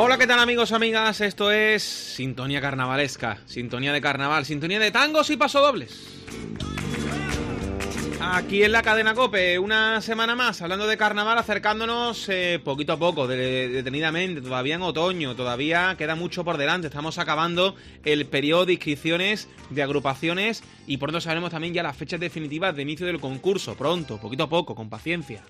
Hola, ¿qué tal amigos, amigas? Esto es Sintonía Carnavalesca, Sintonía de Carnaval, Sintonía de tangos y pasodobles. Aquí en la cadena COPE, una semana más, hablando de carnaval, acercándonos poquito a poco, detenidamente, todavía en otoño, todavía queda mucho por delante, estamos acabando el periodo de inscripciones de agrupaciones y pronto sabremos también ya las fechas definitivas de inicio del concurso, pronto, poquito a poco, con paciencia.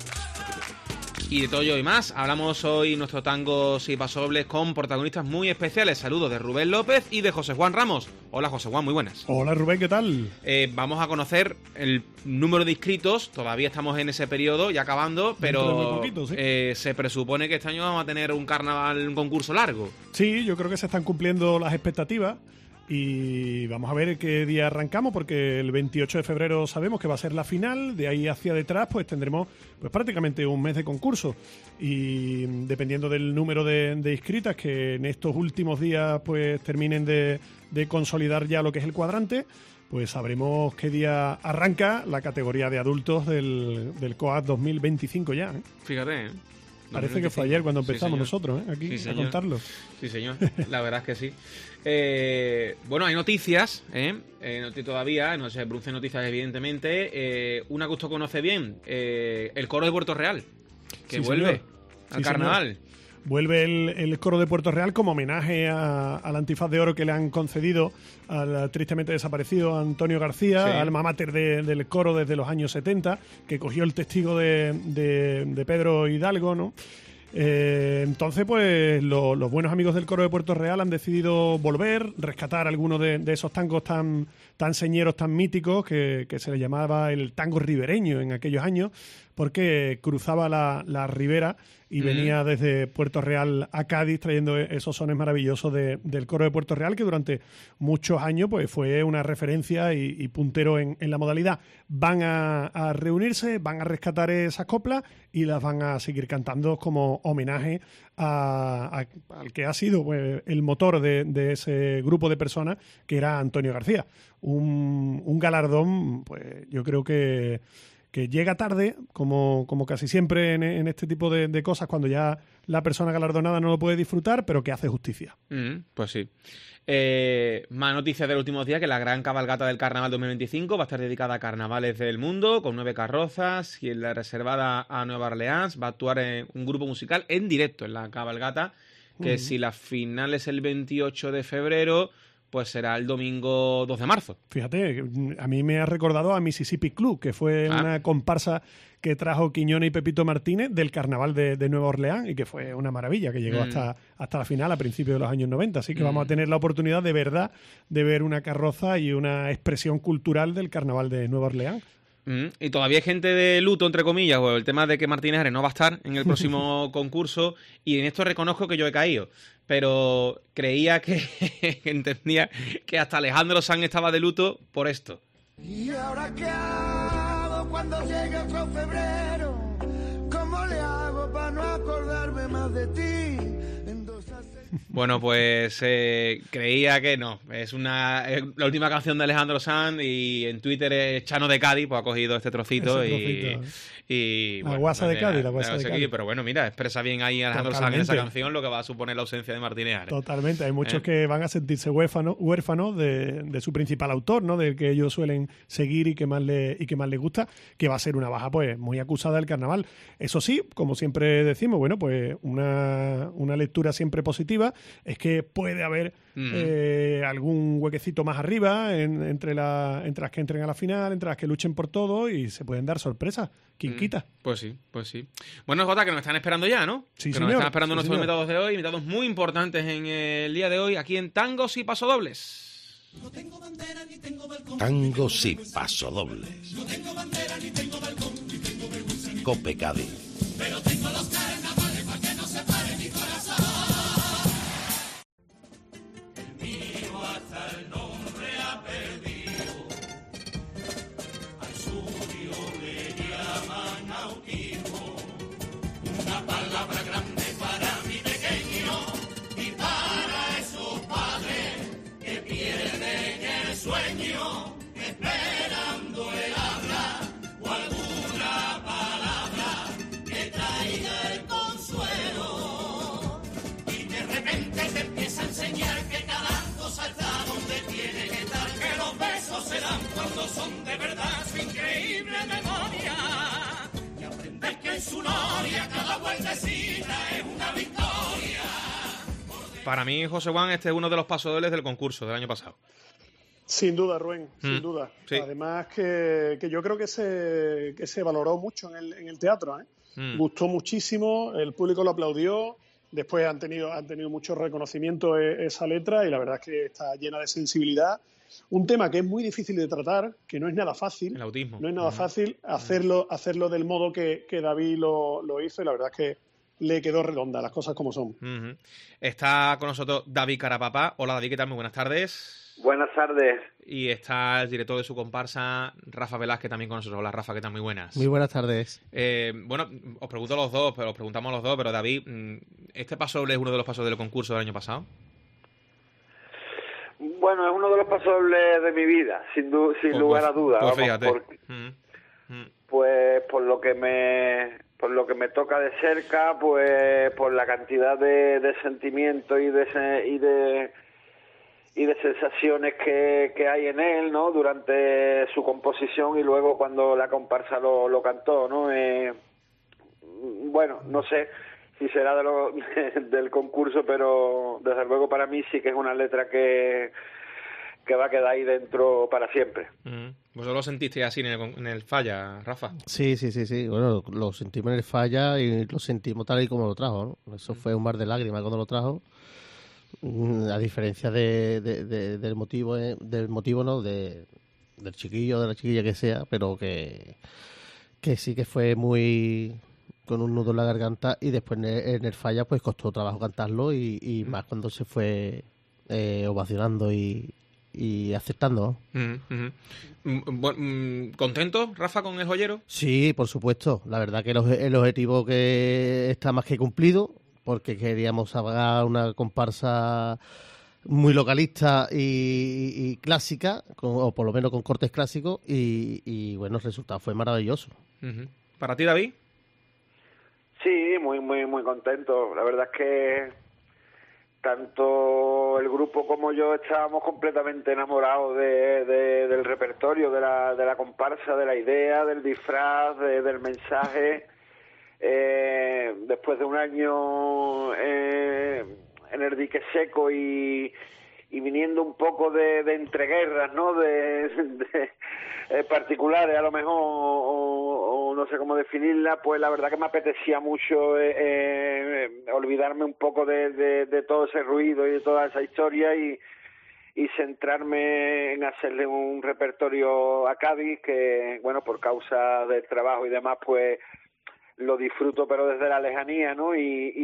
Y de todo ello y más, hablamos hoy nuestros tangos y pasodobles con protagonistas muy especiales. Saludos de Rubén López y de José Juan Ramos. Hola José Juan, muy buenas. Hola Rubén, ¿qué tal? Vamos a conocer el número de inscritos, todavía estamos en ese periodo, ya acabando, pero poquito, ¿sí? Se presupone que este año vamos a tener un carnaval, un concurso largo. Sí, yo creo que se están cumpliendo las expectativas. Y vamos a ver qué día arrancamos, porque el 28 de febrero sabemos que va a ser la final. De ahí hacia detrás pues tendremos pues prácticamente un mes de concurso. Y dependiendo del número de inscritas que en estos últimos días pues terminen de consolidar ya lo que es el cuadrante, pues sabremos qué día arranca la categoría de adultos del COAD 2025 ya, ¿eh? Fíjate, ¿eh? Parece que fue ayer cuando empezamos nosotros, aquí a contarlo. Sí, señor. La verdad es que sí. Bueno, hay noticias, todavía, no se producen noticias evidentemente. Una que usted conoce bien, el coro de Puerto Real, que vuelve al carnaval. Señor. Vuelve el coro de Puerto Real como homenaje al antifaz de oro que le han concedido al tristemente desaparecido Antonio García, sí, alma mater del coro desde los años 70, que cogió el testigo de Pedro Hidalgo, ¿no? Entonces, pues los buenos amigos del coro de Puerto Real han decidido volver, rescatar algunos de esos tangos tan señeros, tan míticos, que se le llamaba el tango ribereño en aquellos años, porque cruzaba la ribera y venía desde Puerto Real a Cádiz trayendo esos sones maravillosos del coro de Puerto Real, que durante muchos años pues fue una referencia y puntero en la modalidad. Van a reunirse, van a rescatar esas coplas y las van a seguir cantando como homenaje al que ha sido pues, el motor de ese grupo de personas, que era Antonio García. Un galardón, pues yo creo que llega tarde, como casi siempre en este tipo de cosas, cuando ya la persona galardonada no lo puede disfrutar, pero que hace justicia. Pues sí. Más noticias de los últimos días, que la gran cabalgata del Carnaval 2025 va a estar dedicada a carnavales del mundo, con 9 carrozas, y en la reservada a Nueva Orleans va a actuar un grupo musical en directo en la cabalgata, que si la final es el 28 de febrero... pues será el domingo 2 de marzo. Fíjate, a mí me ha recordado a Mississippi Club, que fue una comparsa que trajo Quiñones y Pepito Martínez del carnaval de Nueva Orleans y que fue una maravilla, que llegó hasta la final a principios de los años 90. Así que vamos a tener la oportunidad de verdad de ver una carroza y una expresión cultural del carnaval de Nueva Orleans. Y todavía hay gente de luto, entre comillas, o el tema de que Martínez Ares no va a estar en el próximo concurso, y en esto reconozco que yo he caído, pero creía que entendía que hasta Alejandro Sanz estaba de luto por esto. ¿Y ahora qué hago cuando llegue otro febrero? ¿Cómo le hago para no acordarme más de ti? Bueno, pues creía que no. Es la última canción de Alejandro Sanz, y en Twitter es Chano de Cádiz, pues ha cogido este trocito y la guasa de Cádiz, la guasa de Cádiz. Pero bueno, mira, expresa bien ahí Alejandro Sanz en esa canción lo que va a suponer la ausencia de Martínez Ares. Totalmente, hay muchos que van a sentirse huérfanos de su principal autor, ¿no? Del que ellos suelen seguir y que más les gusta, que va a ser una baja pues muy acusada del carnaval. Eso sí, como siempre decimos, bueno, pues una lectura siempre positiva es que puede haber algún huequecito más arriba entre las que entren a la final, entre las que luchen por todo, y se pueden dar sorpresas. ¿Quién quita? Pues sí, pues sí. Bueno, Jota, que nos están esperando ya, ¿no? Sí, que señor. Nos están esperando nuestros invitados de hoy, invitados muy importantes en el día de hoy, aquí en Tangos y Pasodobles. No tengo bandera ni tengo balcón. Tangos y Pasodobles. No tengo bandera ni tengo balcón, ni tengo vergüenza ni COPE Cádiz. pero tengo los carnavales para que no se pare mi corazón. El mío hasta el nombre ha perdido. Al suyo le llaman autismo. Una palabra grande para mi pequeño y para esos padres que pierden el sueño esperando el habla o alguna palabra que traiga Para mí, José Juan, este es uno de los pasodobles del concurso del año pasado. Sin duda, Rubén, sin duda. Sí. Además que yo creo que se valoró mucho en el teatro, ¿eh? Gustó muchísimo, el público lo aplaudió, después han tenido mucho reconocimiento esa letra y la verdad es que está llena de sensibilidad. Un tema que es muy difícil de tratar, que no es nada fácil. El autismo. No es nada fácil hacerlo del modo que David lo hizo y la verdad es que le quedó redonda, las cosas como son. Está con nosotros David Carapapa. Hola David, ¿qué tal? Muy buenas tardes. Buenas tardes. Y está el director de su comparsa, Rafa Velázquez, también con nosotros. Hola Rafa, ¿qué tal? Muy buenas. Muy buenas tardes. Bueno, os pregunto a los dos, pero os preguntamos a los dos, pero David, ¿este pasodoble es uno de los pasos del concurso del año pasado? Bueno, es uno de los pasodobles de mi vida, sin lugar a dudas. Pues fíjate. Pues por lo que me toca de cerca, pues por la cantidad de sentimientos y de sensaciones que hay en él, ¿no? Durante su composición y luego cuando la comparsa lo cantó, ¿no? Bueno, no sé si será del concurso, pero desde luego para mí sí que es una letra que va a quedar ahí dentro para siempre. ¿Vosotros lo sentisteis así en el Falla, Rafa? Sí. Bueno, lo sentimos en el Falla y lo sentimos tal y como lo trajo, ¿no? Eso fue un mar de lágrimas cuando lo trajo. A diferencia del motivo, ¿no? Del chiquillo, de la chiquilla que sea, pero que sí que fue muy con un nudo en la garganta y después en el Falla pues costó trabajo cantarlo y más cuando se fue ovacionando y aceptando. ¿Contento, Rafa, con El Joyero? Sí, por supuesto. La verdad que el objetivo que está más que cumplido, porque queríamos sacar una comparsa muy localista y clásica, o por lo menos con cortes clásicos, y bueno, el resultado fue maravilloso. ¿Para ti, David? Sí, muy, muy, muy contento. La verdad es que tanto el grupo como yo estábamos completamente enamorados del repertorio, de la comparsa, de la idea, del disfraz, del mensaje. Después de un año en el dique seco y viniendo un poco de entreguerras, ¿no? de particulares a lo mejor, o no sé cómo definirla, pues la verdad que me apetecía mucho olvidarme un poco de todo ese ruido y de toda esa historia y centrarme en hacerle un repertorio a Cádiz que, bueno, por causa del trabajo y demás, pues lo disfruto pero desde la lejanía, ¿no?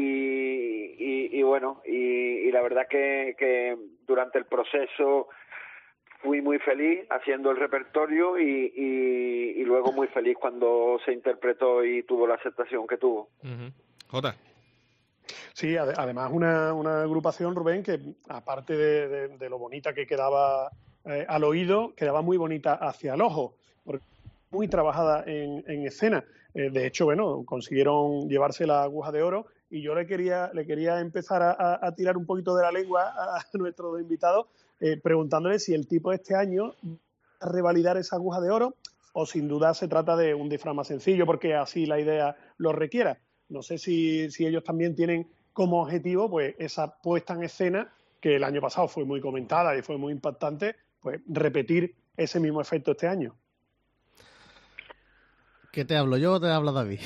Y bueno, y la verdad que durante el proceso fui muy feliz haciendo el repertorio y luego muy feliz cuando se interpretó y tuvo la aceptación que tuvo. Jota. Sí, además una agrupación, Rubén, que aparte de lo bonita que quedaba al oído, quedaba muy bonita hacia el ojo, porque muy trabajada en escena. De hecho, bueno, consiguieron llevarse la aguja de oro y yo le quería empezar a tirar un poquito de la lengua a nuestros invitados preguntándole si el tipo este año va a revalidar esa aguja de oro o sin duda se trata de un disfraz más sencillo porque así la idea lo requiera. No sé si ellos también tienen como objetivo pues esa puesta en escena que el año pasado fue muy comentada y fue muy impactante, pues repetir ese mismo efecto este año. ¿Qué te hablo yo o te habla David?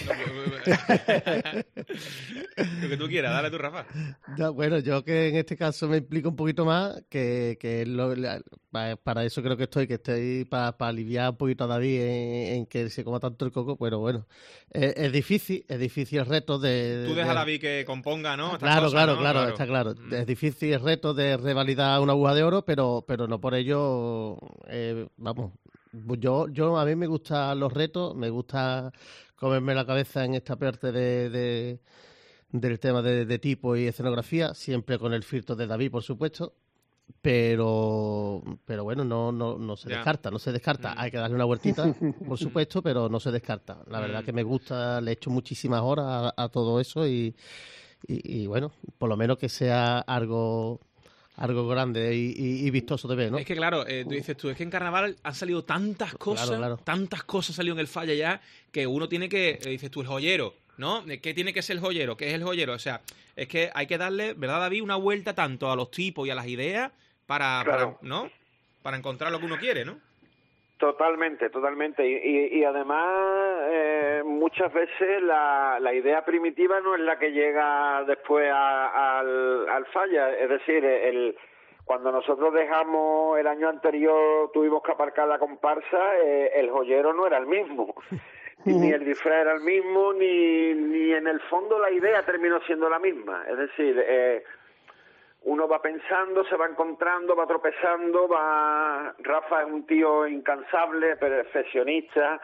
Lo que tú quieras, dale tú, Rafa. No, bueno, yo que en este caso me implico un poquito más, que para eso creo que estoy para aliviar un poquito a David en que se coma tanto el coco, pero bueno, es difícil el reto de... Tú deja a David que componga, ¿no? Claro, está claro. Es difícil el reto de revalidar una aguja de oro, pero no por ello, vamos... Yo a mí me gustan los retos, me gusta comerme la cabeza en esta parte del tema de tipo y escenografía, siempre con el filtro de David, por supuesto, pero bueno, no se descarta, hay que darle una vueltita, por supuesto, pero no se descarta. La verdad que me gusta, le echo muchísimas horas a todo eso y bueno, por lo menos que sea algo grande y vistoso de ver, ¿no? Es que claro, es que en Carnaval han salido tantas cosas, tantas cosas salió en el Falla ya, que uno tiene que, dices tú, El Joyero, ¿no? ¿Qué tiene que ser el joyero? ¿Qué es el joyero? O sea, es que hay que darle, ¿verdad, David? Una vuelta tanto a los tipos y a las ideas Claro. ¿no? Para encontrar lo que uno quiere, ¿no? Totalmente. Y además, muchas veces la idea primitiva no es la que llega después al falla. Es decir, cuando nosotros dejamos el año anterior, tuvimos que aparcar la comparsa, el joyero no era el mismo. Ni el disfraz era el mismo, ni en el fondo la idea terminó siendo la misma. Es decir, uno va pensando, se va encontrando, va tropezando, Rafa es un tío incansable, perfeccionista,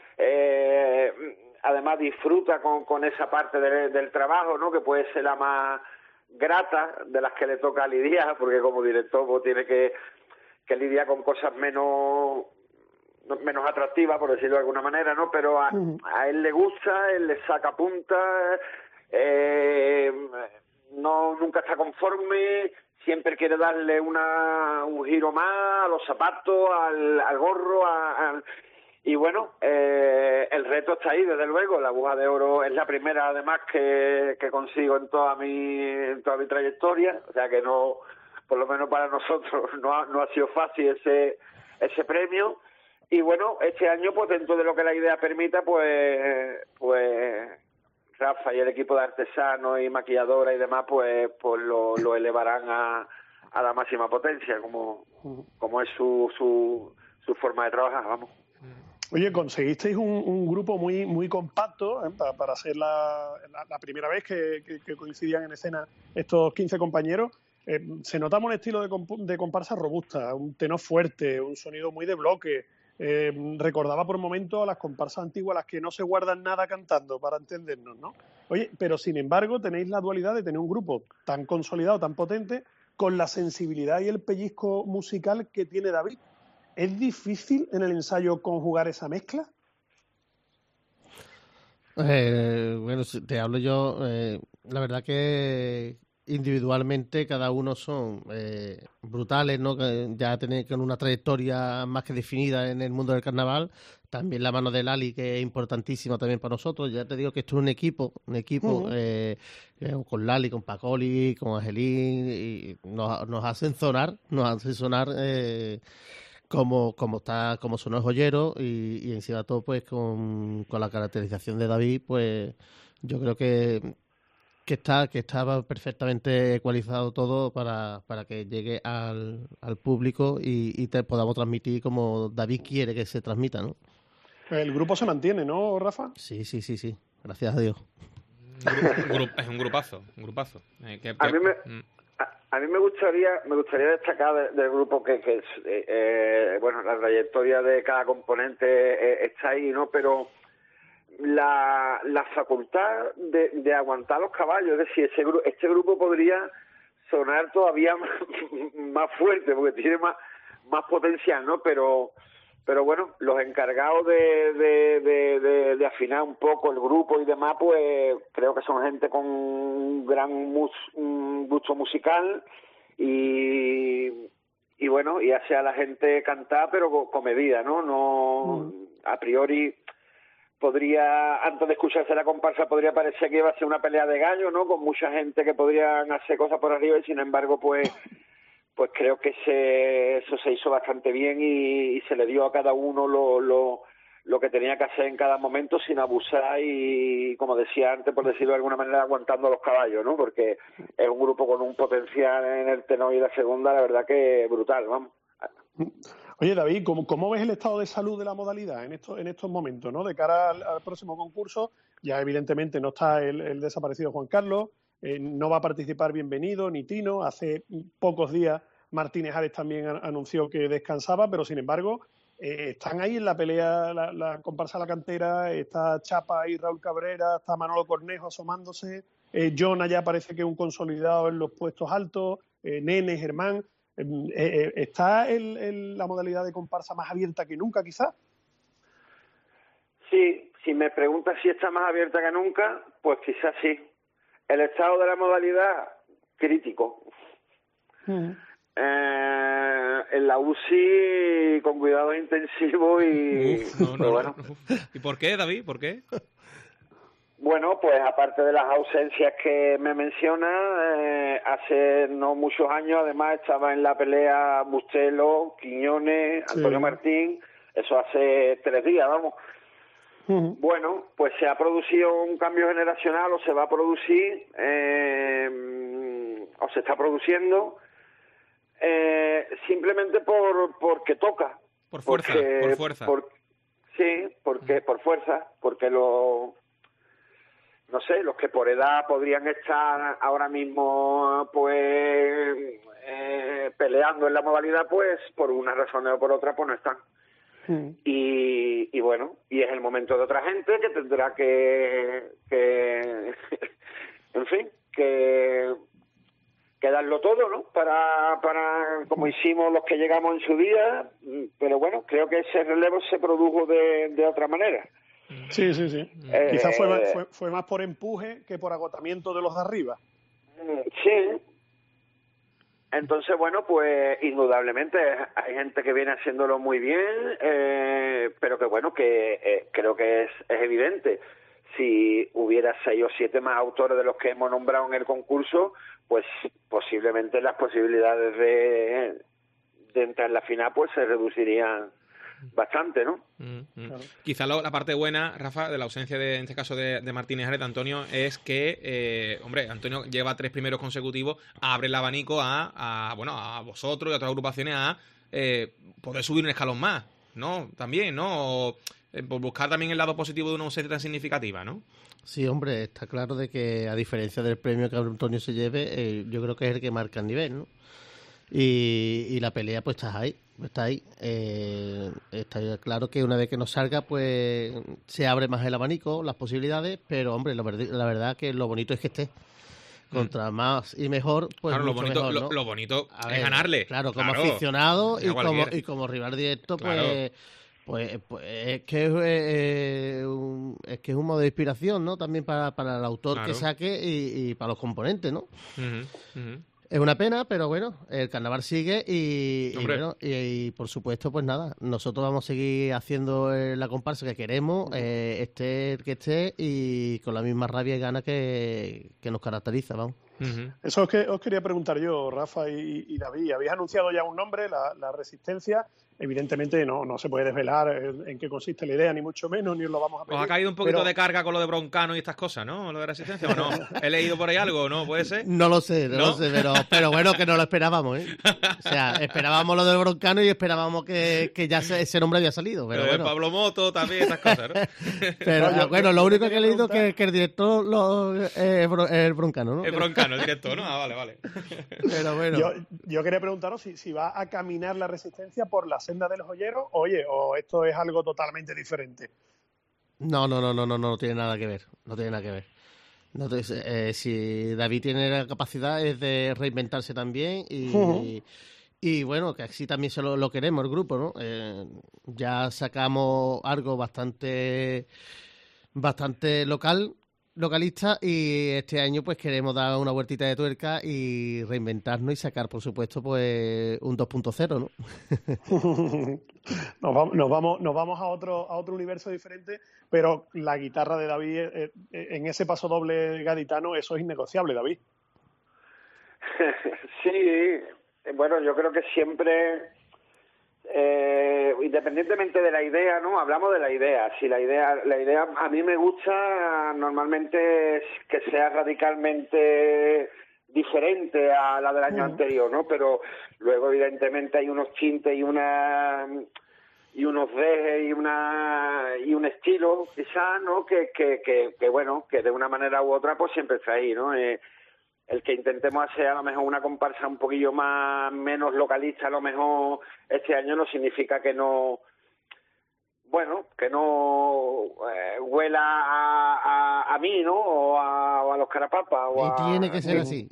además disfruta con esa parte del trabajo, ¿no? Que puede ser la más grata de las que le toca lidiar, porque como director pues, tiene que lidiar con cosas menos atractivas, por decirlo de alguna manera, ¿no? Pero a él le gusta, él le saca punta, nunca está conforme, siempre quiere darle un giro más a los zapatos, al gorro, y bueno, el reto está ahí, desde luego. La aguja de oro es la primera, además, que consigo en toda mi trayectoria, o sea que no, por lo menos para nosotros, no ha sido fácil ese premio. Y bueno, este año, pues dentro de lo que la idea permita, pues Rafa y el equipo de artesanos y maquilladora y demás, pues lo elevarán a la máxima potencia, como es su forma de trabajar, vamos. Oye, conseguisteis un grupo muy muy compacto para ser la primera vez que coincidían en escena estos 15 compañeros. Se notaba un estilo de comparsa robusta, un tenor fuerte, un sonido muy de bloque. Recordaba por momentos a las comparsas antiguas, las que no se guardan nada cantando, para entendernos, ¿no? Oye, pero sin embargo tenéis la dualidad de tener un grupo tan consolidado, tan potente, con la sensibilidad y el pellizco musical que tiene David. ¿Es difícil en el ensayo conjugar esa mezcla? Bueno, si te hablo yo, la verdad que individualmente cada uno son brutales, ¿no? Que ya tenéis con una trayectoria más que definida en el mundo del carnaval. También la mano de Lali, que es importantísima también para nosotros. Ya te digo que esto es un equipo con Lali, con Pacoli, con Angelín, y nos hacen sonar como sonó el joyero, y encima de todo pues con la caracterización de David, pues yo creo que estaba perfectamente ecualizado todo para que llegue al público y te podamos transmitir como David quiere que se transmita, ¿no? El grupo se mantiene, ¿no, Rafa? Sí, gracias a Dios. Es un grupazo. A mí me gustaría destacar del grupo que bueno, la trayectoria de cada componente está ahí, ¿no? Pero la facultad de aguantar los caballos, es decir, este grupo podría sonar todavía más fuerte porque tiene más potencial, ¿no? Pero bueno, los encargados de afinar un poco el grupo y demás, pues creo que son gente con un gran gusto musical y bueno, y hace a la gente cantar, pero con medida, ¿no? A priori podría, antes de escucharse la comparsa, podría parecer que iba a ser una pelea de gallos, ¿no? Con mucha gente que podrían hacer cosas por arriba y sin embargo, pues creo que eso se hizo bastante bien y se le dio a cada uno lo que tenía que hacer en cada momento sin abusar y, como decía antes, por decirlo de alguna manera, aguantando los caballos, ¿no? Porque es un grupo con un potencial en el tenor y la segunda, la verdad que brutal, vamos. Oye, David, ¿cómo ves el estado de salud de la modalidad en estos momentos, ¿no? De cara al próximo concurso, ya evidentemente no está el desaparecido Juan Carlos, no va a participar Bienvenido ni Tino. Hace pocos días Martínez Ares también anunció que descansaba, pero sin embargo están ahí en la pelea la comparsa La Cantera, está Chapa y Raúl Cabrera, está Manolo Cornejo asomándose, Jonah ya parece que es un consolidado en los puestos altos, Nene, Germán. ¿Está la modalidad de comparsa más abierta que nunca, quizás? Sí, si me preguntas si está más abierta que nunca, pues quizás sí. El estado de la modalidad, crítico. En la UCI con cuidados intensivos y... ¿Y por qué, David? ¿Por qué? Bueno, pues aparte de las ausencias que me menciona, hace no muchos años además estaba en la pelea Bustelo, Quiñones, Antonio Martín, eso hace 3 días, vamos. Bueno, pues se ha producido un cambio generacional o se va a producir, o se está produciendo, simplemente porque toca. Por fuerza, por fuerza. Sí, por fuerza, porque no sé, los que por edad podrían estar ahora mismo pues peleando en la modalidad, pues por una razón o por otra pues no están. Y bueno, y es el momento de otra gente que tendrá que en fin, que darlo todo, ¿no? Para como hicimos los que llegamos en su día, pero bueno, creo que ese relevo se produjo de otra manera. Sí. Quizás fue más por empuje que por agotamiento de los de arriba. Sí. Entonces, bueno, pues indudablemente hay gente que viene haciéndolo muy bien, pero que bueno, que creo que es evidente. Si hubiera 6 o 7 más autores de los que hemos nombrado en el concurso, pues posiblemente las posibilidades de entrar en la final pues se reducirían bastante, ¿no? Claro. Quizá la parte buena, Rafa, de la ausencia en este caso de Martínez Ares, de Antonio, es que, hombre, Antonio lleva 3 primeros consecutivos, abre el abanico a vosotros y a otras agrupaciones a poder subir un escalón más, ¿no? También, ¿no? O, por buscar también el lado positivo de una ausencia tan significativa, ¿no? Sí, hombre, está claro de que a diferencia del premio que Antonio se lleve, yo creo que es el que marca el nivel, ¿no? Y la pelea pues está ahí. Está claro que una vez que nos salga pues se abre más el abanico, las posibilidades, pero hombre, la verdad que lo bonito es que esté. Contra más y mejor, pues claro, mucho mejor, ¿no? Lo bonito es ganarle. Claro, como aficionado y como rival directo, pues... Claro. Pues es que es un modo de inspiración, ¿no? También para el autor que saque y para los componentes, ¿no? Es una pena, pero bueno, el carnaval sigue y bueno, y por supuesto, pues nada, nosotros vamos a seguir haciendo la comparsa que queremos, esté el que esté y con la misma rabia y gana que nos caracteriza, vamos. Eso os quería preguntar yo, Rafa y David. Habéis anunciado ya un nombre, la Resistencia. Evidentemente no se puede desvelar en qué consiste la idea, ni mucho menos, ni os lo vamos a pedir. ¿Os ha caído un poquito de carga con lo de Broncano y estas cosas, no? ¿Lo de Resistencia o no? ¿He leído por ahí algo, no? ¿Puede ser? No lo sé, pero bueno, que no lo esperábamos, ¿eh? O sea, esperábamos lo del Broncano y esperábamos que ya ese nombre había salido, pero bueno. Pablo Moto también, estas cosas, ¿no? Pero bueno, lo único que he leído es que el director es el Broncano, ¿no? El Broncano, el director, ¿no? Ah, vale. Pero bueno. Yo quería preguntaros si va a caminar la Resistencia por la senda de los joyeros, o esto es algo totalmente diferente. No tiene nada que ver. No tiene nada que ver. Si David tiene la capacidad es de reinventarse también y bueno, que así también lo queremos el grupo, ¿no? Ya sacamos algo bastante localista y este año pues queremos dar una vueltita de tuerca y reinventarnos y sacar, por supuesto, pues un 2.0, ¿no? Nos vamos a otro universo diferente, pero la guitarra de David en ese paso doble gaditano, eso es innegociable, David. Sí, bueno, yo creo que siempre, independientemente de la idea, ¿no? Hablamos de la idea. Si la idea a mí me gusta normalmente que sea radicalmente diferente a la del año anterior, ¿no? Pero luego evidentemente hay unos tintes y unos dejes y un estilo quizás, ¿no? Que bueno, que de una manera u otra pues siempre está ahí, ¿no? El que intentemos hacer a lo mejor una comparsa un poquillo menos localista, a lo mejor este año no significa que no huela a mí, ¿no? O a los Carapapas. Y tiene que ser así.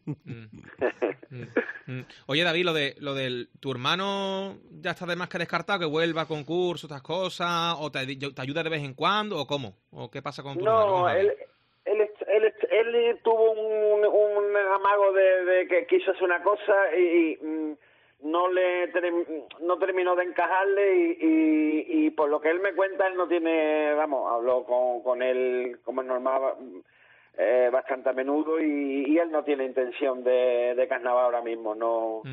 Oye, David, lo del tu hermano ya está de más que descartado, que vuelva a concurso, otras cosas, o te ayuda de vez en cuando, o cómo, o qué pasa con tu hermano. No, él tuvo un amago de que quiso hacer una cosa y no terminó de encajarle y por lo que él me cuenta, él no tiene, hablo con él como es normal bastante a menudo y él no tiene intención de carnaval ahora mismo, no.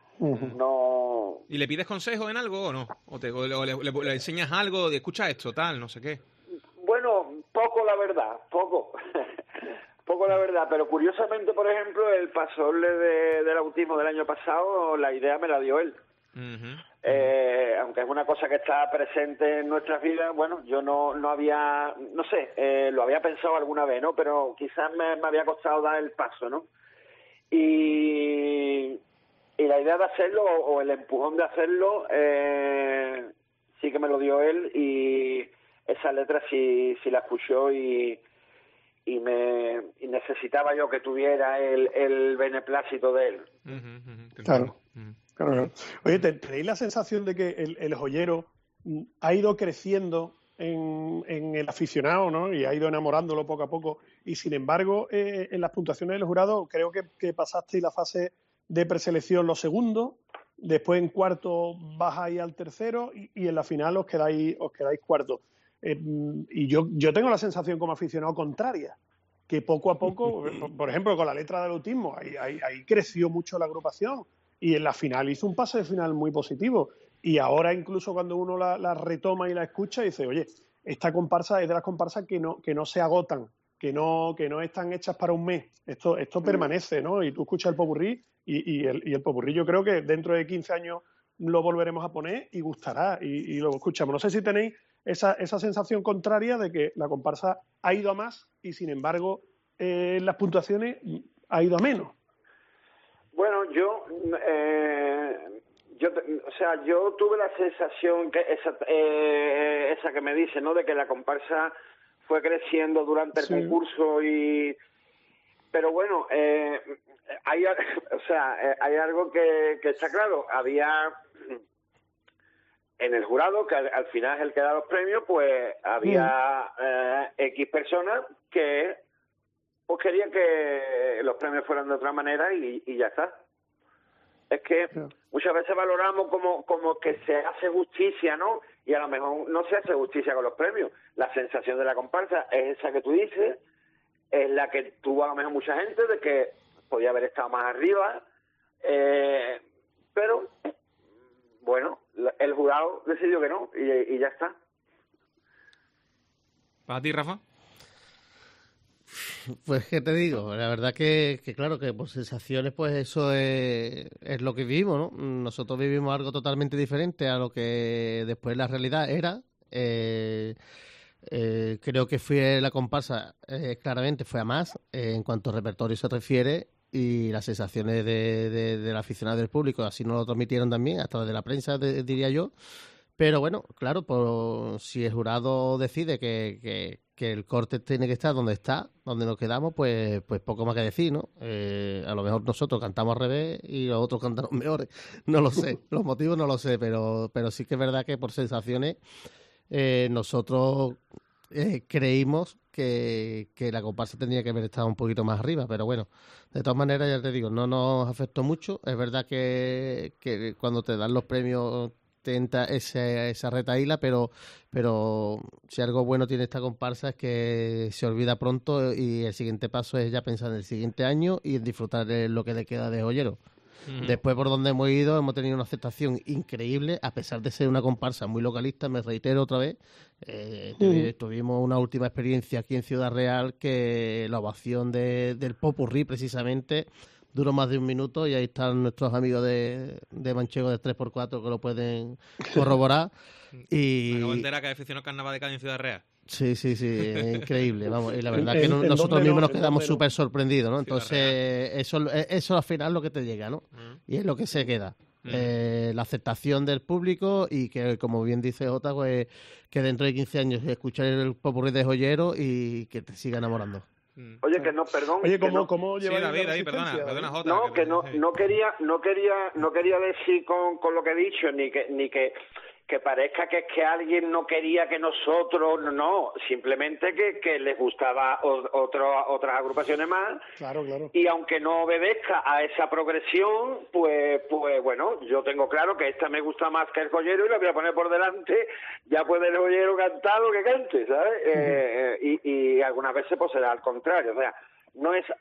¿Y le pides consejo en algo o no? ¿O le enseñas algo, escucha esto, tal, no sé qué? Bueno, poco la verdad, poco. Poco la verdad, pero curiosamente, por ejemplo, el pasoble del autismo del año pasado, la idea me la dio él. Aunque es una cosa que está presente en nuestras vidas, bueno, yo no había, no sé, lo había pensado alguna vez, ¿no? Pero quizás me había costado dar el paso, ¿no? Y la idea de hacerlo, o el empujón de hacerlo, sí que me lo dio él, y esa letra sí la escuchó y necesitaba yo que tuviera el beneplácito de él. Claro. Claro. Oye, ¿tenéis la sensación de que el joyero ha ido creciendo en el aficionado, ¿no? Y ha ido enamorándolo poco a poco, y sin embargo en las puntuaciones del jurado creo que pasasteis la fase de preselección los segundos, después en cuarto bajáis al tercero y en la final os quedáis cuarto. Y yo tengo la sensación como aficionado contraria, que poco a poco, por ejemplo, con la letra del autismo, ahí creció mucho la agrupación y en la final hizo un pase de final muy positivo. Y ahora incluso cuando uno la retoma y la escucha, dice, oye, esta comparsa es de las comparsas que no se agotan, que no están hechas para un mes. Esto permanece, ¿no? Y tú escuchas el popurrí y el popurrí yo creo que dentro de 15 años lo volveremos a poner y gustará y lo escuchamos. No sé si tenéis esa sensación contraria de que la comparsa ha ido a más y sin embargo las puntuaciones ha ido a menos. Bueno, yo tuve la sensación que esa que me dice, ¿no? De que la comparsa fue creciendo durante el concurso pero bueno, hay algo que está claro. Había en el jurado, que al final es el que da los premios, pues había X personas que pues querían que los premios fueran de otra manera y ya está. Es que muchas veces valoramos como que se hace justicia, ¿no? Y a lo mejor no se hace justicia con los premios. La sensación de la comparsa es esa que tú dices, es la que tuvo a lo mejor mucha gente, de que podía haber estado más arriba, pero bueno, el jurado decidió que no y ya está. ¿Para ti, Rafa? Pues, ¿qué te digo? La verdad que claro, que por sensaciones, pues eso es lo que vivimos, ¿no? Nosotros vivimos algo totalmente diferente a lo que después la realidad era. Creo que la comparsa claramente fue a más en cuanto a repertorio se refiere, y las sensaciones del aficionado del público así nos lo transmitieron también, hasta de la prensa, diría yo. Pero bueno, claro, si el jurado decide que el corte tiene que estar donde nos quedamos, pues poco más que decir, ¿no? A lo mejor nosotros cantamos al revés y los otros cantan mejores, no lo sé, los motivos no lo sé, pero sí que es verdad que por sensaciones nosotros creímos que la comparsa tenía que haber estado un poquito más arriba, pero bueno, de todas maneras, ya te digo, no nos afectó mucho. Es verdad que cuando te dan los premios te entra esa retaíla, pero si algo bueno tiene esta comparsa es que se olvida pronto y el siguiente paso es ya pensar en el siguiente año y en disfrutar de lo que le queda de joyero. Después, por donde hemos ido, hemos tenido una aceptación increíble, a pesar de ser una comparsa muy localista. Me reitero otra vez, tuvimos una última experiencia aquí en Ciudad Real que la ovación del popurrí precisamente duró más de 1 minuto, y ahí están nuestros amigos de Manchego de 3x4 que lo pueden corroborar. Y acabo de enterar que aficionó Carnaval de Cádiz en Ciudad Real. Sí, es increíble, vamos, y la verdad que nosotros mismos nos quedamos súper sorprendidos, ¿no? Entonces, eso al final es lo que te llega, ¿no? Y es lo que se queda. La aceptación del público, y que, como bien dice Jota, pues que dentro de 15 años escuchar el popurrí de joyero y que te siga enamorando. Oye, que no, perdón. Oye, ¿cómo lleva David, perdona, Jota. No quería decir con lo que he dicho, ni que que parezca que es que alguien no quería que nosotros, no, simplemente que les gustaba otras agrupaciones más. Claro. Y aunque no obedezca a esa progresión, pues bueno, yo tengo claro que esta me gusta más que el joyero y la voy a poner por delante, ya puede el joyero cantar lo que cante, ¿sabes? Y algunas veces pues será al contrario, o sea, no es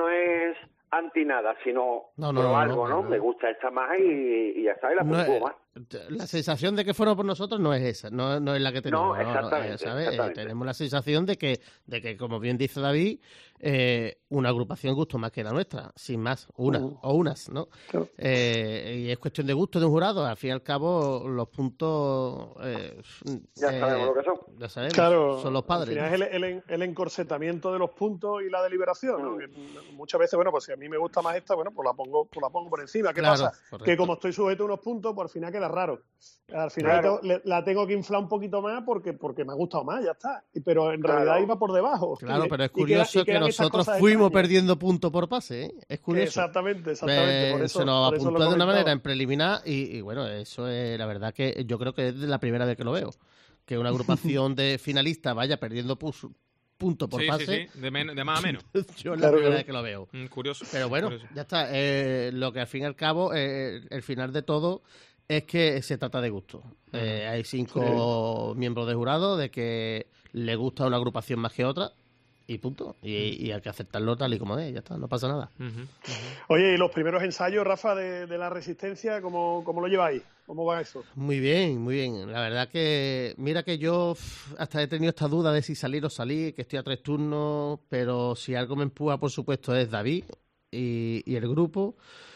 anti nada, sino por algo, ¿no? Me gusta esta más y ya está, y la puntúo más. La sensación de que fueron por nosotros no es esa, no es la que tenemos. No, exactamente, ¿sabes? exactamente. Tenemos la sensación de que, como bien dice David, una agrupación gusto más que la nuestra, sin más, o unas, ¿no? Claro. Y es cuestión de gusto de un jurado, al fin y al cabo los puntos... ya sabemos lo que son. Ya sabemos, Claro, son los padres. Al final es el encorsetamiento de los puntos y la deliberación, ¿no? Que muchas veces, bueno, pues si a mí me gusta más esta, bueno, pues la pongo por encima. ¿Qué pasa? Correcto. Que como estoy sujeto a unos puntos, pues al final queda raro. Al final la tengo que inflar un poquito más porque me ha gustado más, ya está. Pero en realidad iba por debajo. Claro, pero es curioso que nosotros fuimos perdiendo punto por pase, ¿eh? Es curioso. Exactamente. Por eso, se nos por eso apuntó lo de una comentaba. manera en preliminar y bueno, eso es la verdad que yo creo que es la primera vez que lo veo. Que una agrupación de finalistas vaya perdiendo punto por pase. Sí, de más a menos. Yo es la primera vez que lo veo. Curioso. Pero bueno, curioso. ya está. Lo que al fin y al cabo, el final de todo es que se trata de gusto. Hay 5 miembros de jurado de que le gusta una agrupación más que otra y punto. Y hay que aceptarlo tal y como es, ya está, no pasa nada. Oye, ¿y los primeros ensayos, Rafa, de la Resistencia, cómo lo lleváis? ¿Cómo va eso? Muy bien, muy bien. La verdad que, mira que yo hasta he tenido esta duda de si salir o salir, que estoy a 3 turnos, pero si algo me empuja, por supuesto, es David y el grupo.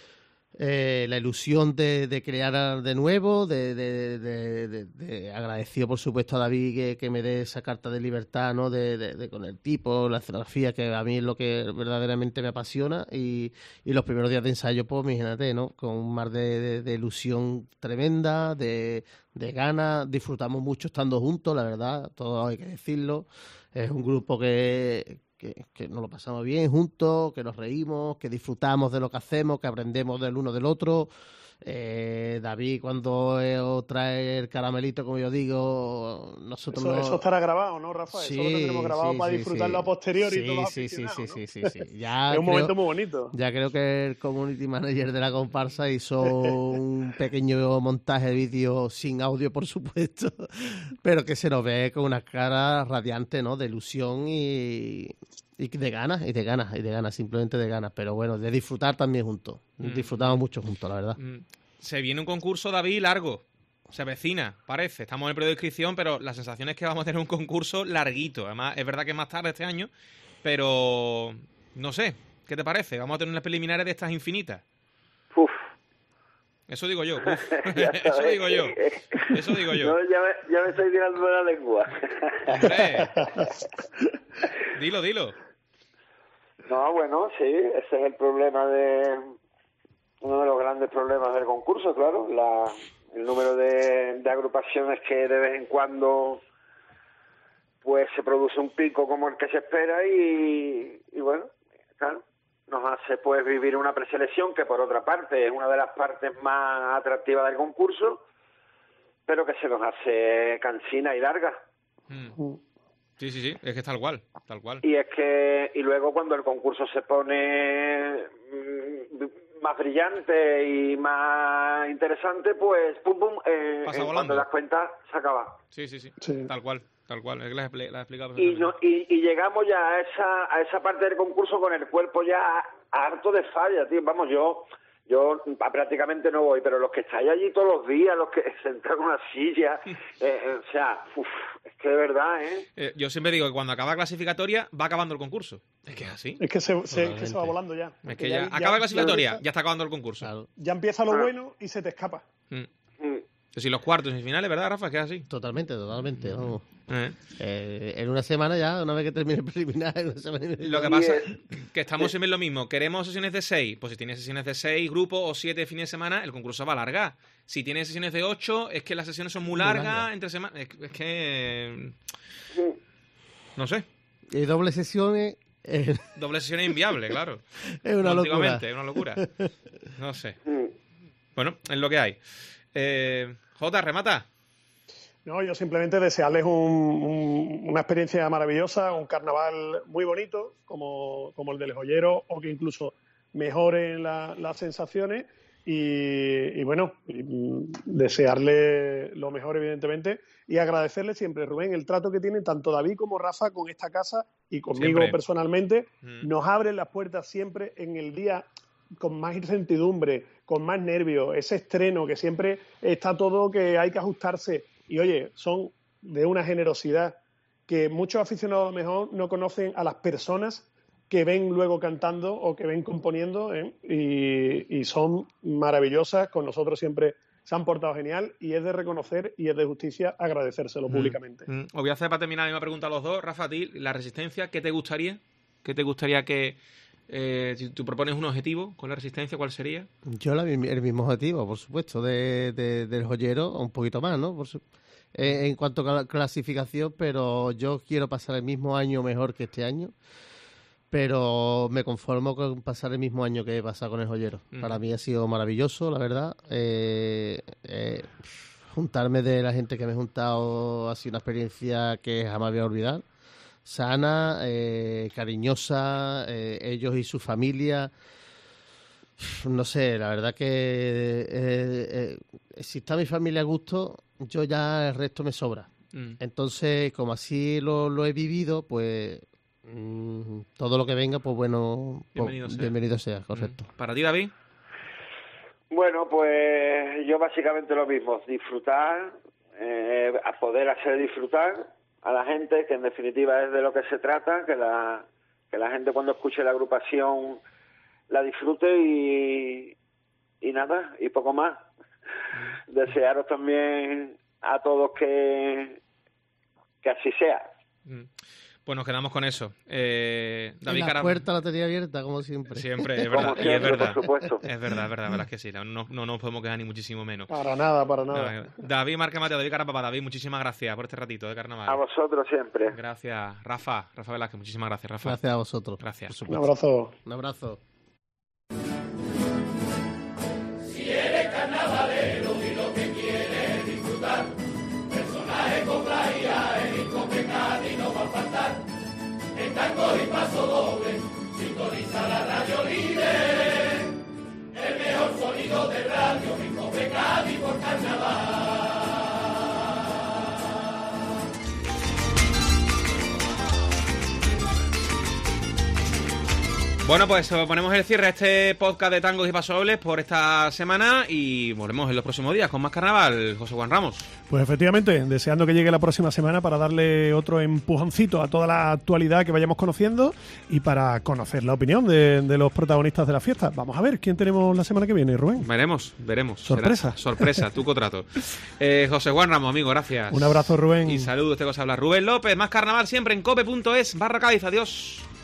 La ilusión de crear de nuevo, de agradecido por supuesto a David que me dé esa carta de libertad, ¿no? De con el tipo, la escenografía, que a mí es lo que verdaderamente me apasiona, y los primeros días de ensayo, pues imagínate, ¿no? Con un mar de ilusión tremenda, de ganas, disfrutamos mucho estando juntos, la verdad, todo hay que decirlo. Es un grupo que nos lo pasamos bien juntos, que nos reímos, que disfrutamos de lo que hacemos, que aprendemos del uno del otro. David, cuando trae el caramelito, como yo digo, nosotros eso estará grabado, ¿no, Rafa? Sí, eso lo tendremos grabado para disfrutarlo a posteriori y todos los aficionados, sí. Ya es un momento muy bonito. Ya creo que el community manager de la comparsa hizo un pequeño montaje de vídeo sin audio, por supuesto, pero que se nos ve con una cara radiante, ¿no? De ilusión y de ganas, simplemente de ganas. Pero bueno, de disfrutar también juntos. Disfrutamos mucho juntos, la verdad. Se viene un concurso, David, largo. Se avecina, parece. Estamos en el periodo de inscripción, pero la sensación es que vamos a tener un concurso larguito. Además, es verdad que es más tarde este año, pero no sé. ¿Qué te parece? Vamos a tener unas preliminares de estas infinitas. Uf. Eso digo yo. Eso digo yo. No, ya me estoy tirando de la lengua. Hombre. Dilo. No, bueno, sí, ese es el problema uno de los grandes problemas del concurso, claro, el número de agrupaciones que de vez en cuando pues se produce un pico como el que se espera y bueno, claro, nos hace pues vivir una preselección que por otra parte es una de las partes más atractivas del concurso, pero que se nos hace cansina y larga. Sí, es que es tal cual. Y luego cuando el concurso se pone más brillante y más interesante, pues pasa volando. cuando das cuenta se acaba. Sí. Tal cual. Es que la he explicado. Y llegamos ya a esa parte del concurso con el cuerpo ya harto de falla, tío. Vamos, yo prácticamente no voy, pero los que estáis allí todos los días, los que sentados en una silla, o sea, es que de verdad, yo siempre digo que cuando acaba la clasificatoria va acabando el concurso. Es que es así. Es que se va volando ya. Es que ya acaba la clasificatoria, ya está acabando el concurso. Claro. Ya empieza lo bueno y se te escapa. Si los cuartos y finales, ¿verdad, Rafa? Que es así. Totalmente. Vamos. En una semana ya, una vez que termine el preliminar, en una semana y media. Lo que pasa es que estamos siempre en lo mismo. Queremos sesiones de 6. Pues si tienes sesiones de 6 grupos o 7 fines de semana, el concurso va a alargar. Si tienes sesiones de 8, es que las sesiones son muy largas entre semanas. Es que... No sé. Y doble sesiones... Doble sesión es inviable, claro. Es una locura. Es una locura. No sé. Bueno, es lo que hay. Jota, remata. No, yo simplemente desearles una experiencia maravillosa, un carnaval muy bonito, como el del Joyero, o que incluso mejoren las sensaciones. Y bueno, desearle lo mejor, evidentemente, y agradecerle siempre, Rubén, el trato que tienen tanto David como Rafa con esta casa y conmigo siempre. Personalmente. Nos abren las puertas siempre en el día con más incertidumbre, con más nervios, ese estreno que siempre está todo que hay que ajustarse. Y oye, son de una generosidad que muchos aficionados a lo mejor no conocen a las personas que ven luego cantando o que ven componiendo, y son maravillosas. Con nosotros siempre se han portado genial y es de reconocer y es de justicia agradecérselo públicamente. Os voy a hacer para terminar la misma pregunta a los dos. Rafa, a ti, la Resistencia, ¿qué te gustaría? ¿Qué te gustaría que, si tú propones un objetivo con la Resistencia, cuál sería? Yo el mismo objetivo, por supuesto, del Joyero, un poquito más, ¿no? En cuanto a clasificación, pero yo quiero pasar el mismo año mejor que este año. Pero me conformo con pasar el mismo año que he pasado con el Joyero. Para mí ha sido maravilloso, la verdad. Juntarme de la gente que me he juntado ha sido una experiencia que jamás voy a olvidar. Sana, cariñosa, ellos y su familia. No sé, la verdad que si está mi familia a gusto, yo ya el resto me sobra. Entonces, como así lo he vivido, pues... todo lo que venga, pues bueno, bienvenido sea, correcto. ¿Para ti, David? Bueno, pues yo básicamente lo mismo, disfrutar, a poder hacer disfrutar a la gente, que en definitiva es de lo que se trata, que la gente cuando escuche la agrupación la disfrute y nada, y poco más. Desearos también a todos que así sea. Pues nos quedamos con eso. David la puerta la tenía abierta, como siempre. Siempre, es verdad. Siempre, y es verdad. por supuesto. Es verdad es que sí. No nos podemos quedar ni muchísimo menos. Para nada. David Márquez Mateo, David Carapapa, David, muchísimas gracias por este ratito de carnaval. A vosotros siempre. Gracias. Rafa Velázquez, muchísimas gracias, Rafa. Gracias a vosotros. Gracias. Un abrazo. Un abrazo. Si eres carnavalero y lo que quieres es disfrutar, personaje con playa, el discoteca y no va a faltar. En tango y paso doble, sintoniza la radio líder, el mejor sonido de radio, discoteca y por carnaval. Bueno, pues ponemos el cierre a este podcast de tangos y pasodobles por esta semana y volvemos en los próximos días con más carnaval. José Juan Ramos. Pues efectivamente, deseando que llegue la próxima semana para darle otro empujoncito a toda la actualidad que vayamos conociendo y para conocer la opinión de los protagonistas de la fiesta. Vamos a ver quién tenemos la semana que viene, Rubén. Veremos. Sorpresa. Será sorpresa, tu contrato. José Juan Ramos, amigo, gracias. Un abrazo, Rubén. Y saludos, te cosa hablar. Rubén López, más carnaval siempre en cope.es/Cádiz. Adiós.